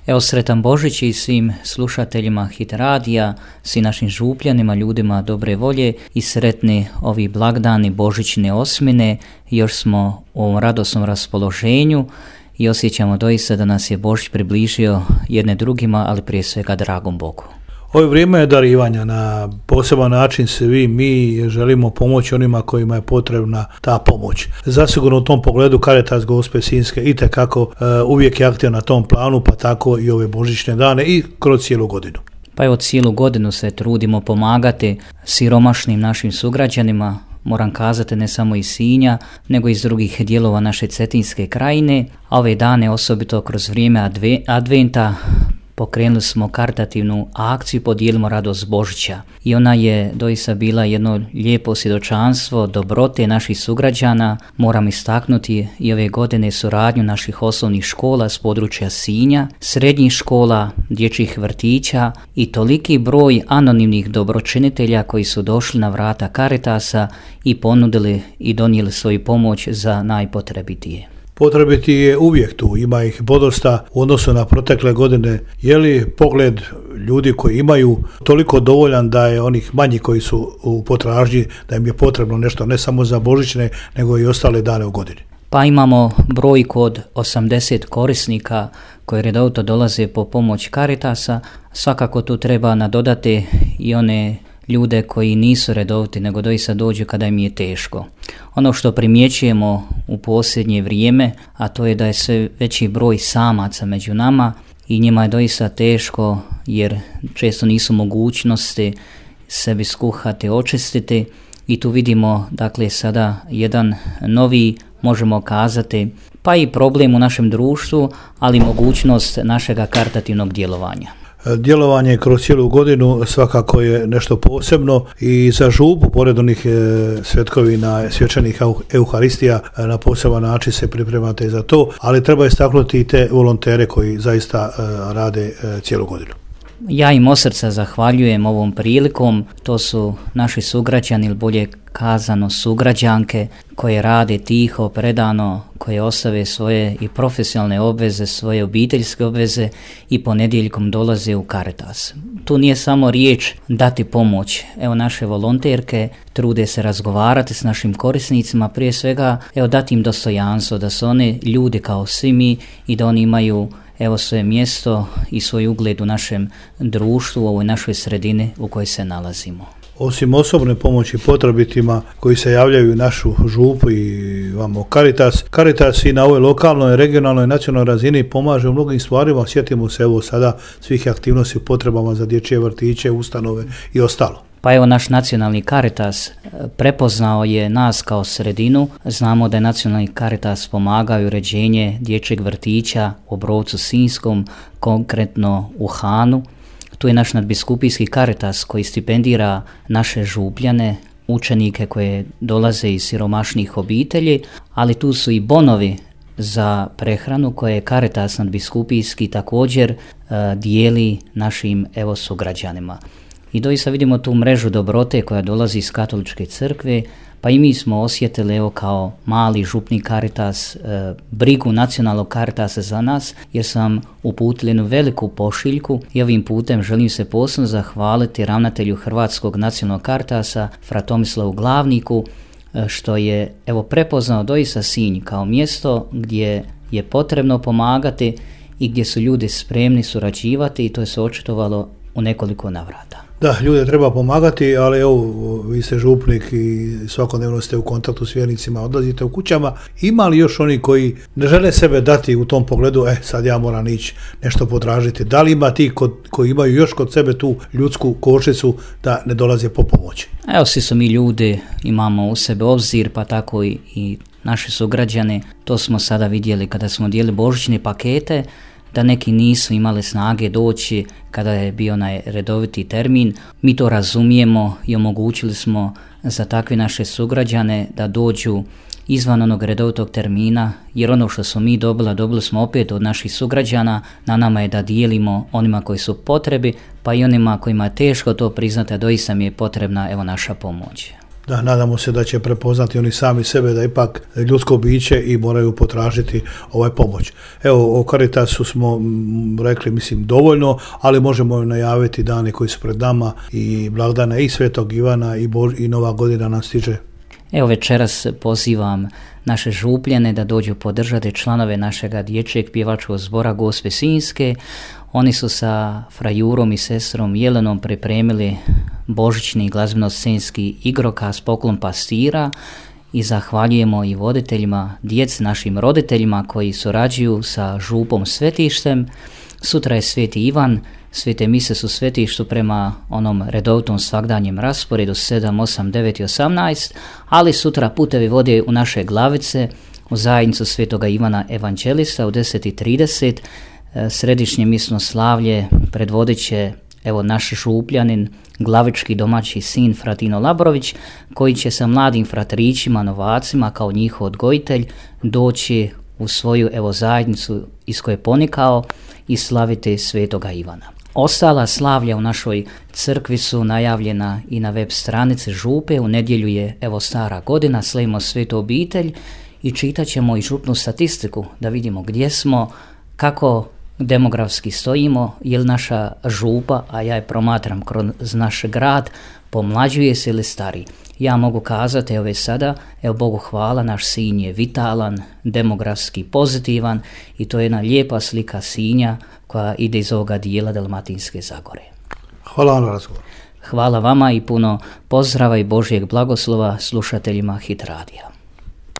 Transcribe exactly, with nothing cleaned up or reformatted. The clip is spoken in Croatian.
Evo, sretan Božić i svim slušateljima Hit radija, svim našim župljanima, ljudima dobre volje i sretni ovi blagdani Božićne osmine. Još smo u ovom radosnom raspoloženju i osjećamo doista da nas je Božić približio jedne drugima, ali prije svega dragom Bogu. Ovo vrijeme je darivanja. Na poseban način svi mi želimo pomoći onima kojima je potrebna ta pomoć. Zasigurno u tom pogledu Caritas Gospe Sinjske itekako uh, uvijek je aktivan na tom planu, pa tako i ove božićne dane i kroz cijelu godinu. Pa evo, cijelu godinu se trudimo pomagati siromašnim našim sugrađanima, moram kazati ne samo iz Sinja, nego iz drugih dijelova naše Cetinske krajine, a ove dane osobito kroz vrijeme adve, adventa pokrenuli smo karitativnu akciju Podijelimo radost Božića i ona je doista bila jedno lijepo svjedočanstvo dobrote naših sugrađana. Moram istaknuti i ove godine suradnju naših osnovnih škola s područja Sinja, srednjih škola, dječjih vrtića i toliki broj anonimnih dobročinitelja koji su došli na vrata Caritasa i ponudili i donijeli svoju pomoć za najpotrebitije. Potrebiti je uvijek tu, ima ih podosta u odnosu na protekle godine. Je li pogled ljudi koji imaju toliko dovoljan da je onih manji koji su u potražnji, da im je potrebno nešto ne samo za božićne, nego i ostale dane u godini? Pa imamo brojku od osamdeset korisnika koji redovito dolaze po pomoć Caritasa. Svakako tu treba nadodati i one ljude koji nisu redoviti, nego doista dođu kada im je teško. Ono što primjećujemo u posljednje vrijeme, a to je da je sve veći broj samaca među nama i njima je doista teško jer često nisu mogućnosti sebi skuhati, očistiti i tu vidimo dakle sada jedan novi, možemo kazati, pa i problem u našem društvu, ali mogućnost našega karitativnog djelovanja. Djelovanje kroz cijelu godinu svakako je nešto posebno i za župu, pored onih svetkovina, svečanih euharistija, na poseban način se pripremate za to, ali treba istaknuti i te volontere koji zaista rade cijelu godinu. Ja im od srca zahvaljujem ovom prilikom, to su naši sugrađani ili bolje kazano sugrađanke koje rade tiho, predano, koje ostave svoje i profesionalne obveze, svoje obiteljske obveze i ponedjeljkom dolaze u Caritas. Tu nije samo riječ dati pomoć. Evo, naše volonterke trude se razgovarati s našim korisnicima, prije svega evo dati im dostojanstvo, da su oni ljudi kao svi mi i da oni imaju evo svoje mjesto i svoj ugled u našem društvu, u ovoj našoj sredini u kojoj se nalazimo. Osim osobne pomoći potrebitima koji se javljaju u našu župu i vamo Caritas, Caritas i na ovoj lokalnoj, regionalnoj, nacionalnoj razini pomaže u mnogim stvarima. Sjetimo se evo sada svih aktivnosti u potrebama za dječje vrtiće, ustanove i ostalo. Pa evo, naš nacionalni Caritas prepoznao je nas kao sredinu. Znamo da je nacionalni Caritas pomagao uređenje dječjeg vrtića u Obrovcu Sinjskom, konkretno u Hanu. Tu je naš nadbiskupijski Caritas koji stipendira naše župljane, učenike koje dolaze iz siromašnih obitelji, ali tu su i bonovi za prehranu koje Caritas nadbiskupijski također uh, dijeli našim evo sugrađanima. I doista vidimo tu mrežu dobrote koja dolazi iz Katoličke crkve, pa i mi smo osjetili evo kao mali župni Caritas e, brigu nacionalnog Caritasa za nas, jer sam uputili jednu veliku pošiljku i ovim putem želim se posebno zahvaliti ravnatelju Hrvatskog nacionalnog Caritasa fra Tomislavu Glavniku, e, što je evo prepoznao doista Sinj kao mjesto gdje je potrebno pomagati i gdje su ljudi spremni surađivati i to je se očitovalo u nekoliko navrata. Da, ljude treba pomagati, ali evo, vi ste župnik i svakodnevno ste u kontaktu s vjernicima, odlazite u kućama. Ima li još oni koji ne žele sebe dati u tom pogledu, e, sad ja moram ići nešto potražiti? Da li ima ti kod, koji imaju još kod sebe tu ljudsku kočnicu da ne dolaze po pomoći? Evo, svi su mi ljudi, imamo u sebe obzir, pa tako i, i naši sugrađani. To smo sada vidjeli kada smo dijelili božićne pakete, da neki nisu imali snage doći kada je bio onaj redoviti termin. Mi to razumijemo i omogućili smo za takve naše sugrađane da dođu izvan onog redovitog termina, jer ono što smo mi dobili, dobili smo opet od naših sugrađana. Na nama je da dijelimo onima koji su potrebi, pa i onima kojima je teško to priznati, a doista mi je potrebna evo naša pomoć. Da, nadamo se da će prepoznati oni sami sebe da ipak ljudsko biće i moraju potražiti ovaj pomoć. Evo, o Caritasu smo rekli, mislim, dovoljno, ali možemo najaviti dane koji su pred nama i blagdane i Svetog Ivana i, Bož, i Nova godina nam stiže. Evo, večeras pozivam naše župljane da dođu podržati članove našega dječjeg pjevačkog zbora Gospe Sinjske. Oni su sa frajurom i sestrom Jelenom pripremili božićni glazbeno-scenski igrokaz Poklon pastira i zahvaljujemo i voditeljima, djeci, našim roditeljima koji surađuju sa župom Svetištem. Sutra je Sveti Ivan, svete mise su Svetištu prema onom redovitom svagdanjem rasporedu sedam, osam, devet i osamnaest, ali sutra putevi vode u naše Glavice, u zajednicu Svetoga Ivana Evanđelista u deset i trideset. Središnje misno slavlje predvodit će evo naš župljanin, glavički domaći sin Fratino Labrović, koji će sa mladim fratrićima, novacima kao njihov odgojitelj doći u svoju evo zajednicu iz koje je ponikao i slaviti Svetoga Ivana. Ostala slavlja u našoj crkvi su najavljena i na web stranici župe. U nedjelju je evo stara godina, slavimo Svetu obitelj i čitat ćemo i župnu statistiku da vidimo gdje smo, kako demografski stojimo, je li naša župa, a ja je promatram kroz naš grad, pomlađuje se ili stari. Ja mogu kazati, evo već sada, evo Bogu hvala, naš Sinj je vitalan, demografski pozitivan i to je jedna lijepa slika Sinja koja ide iz ovoga dijela Dalmatinske Zagore. Hvala vam na razgovor. Hvala vama i puno pozdrava i Božjeg blagoslova slušateljima Hit radija.